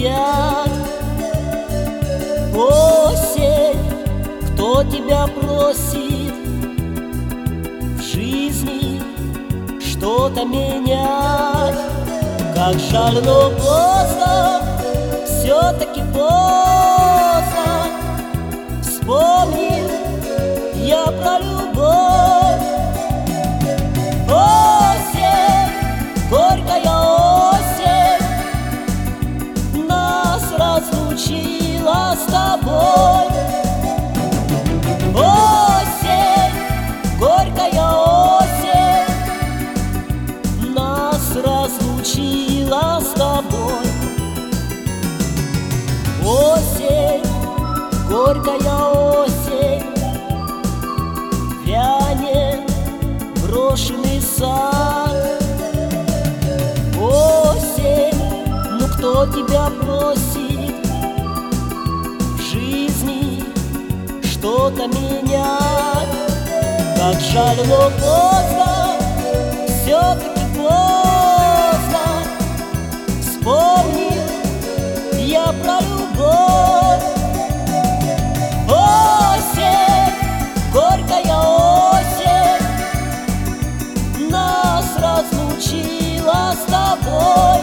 летят. Осень, кто тебя просит в жизни что-то менять? Как жаль, но поздно, все-таки поздно. Вспомнил я про любовь. Осень, горькая осень, нас разлучила с тобой. Осень, горькая осень, нас разлучила с тобой. Осень, горькая осень, вянет брошенный сад. Осень, ну кто тебя просит в жизни что-то менять? Как жаль, но поздно, все-таки поздно. Вспомнил я про любовь. Осень, горькая осень, нас разлучила с тобой.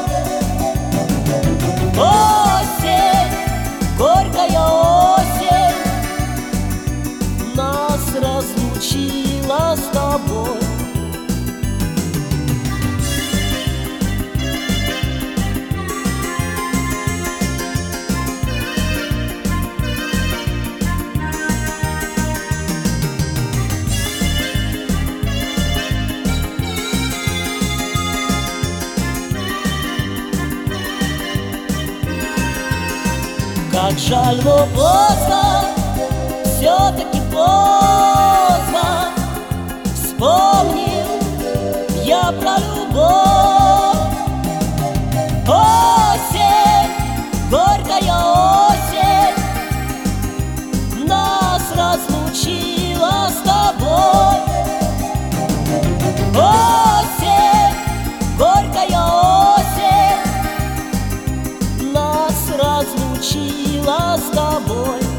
Осень, горькая осень, нас разлучила с тобой. Как жаль, но поздно, все-таки поздно. Вспомнил я про любовь. Осень, горькая осень, нас разлучила с тобой. Осень, горькая осень, нас разлучила с тобой.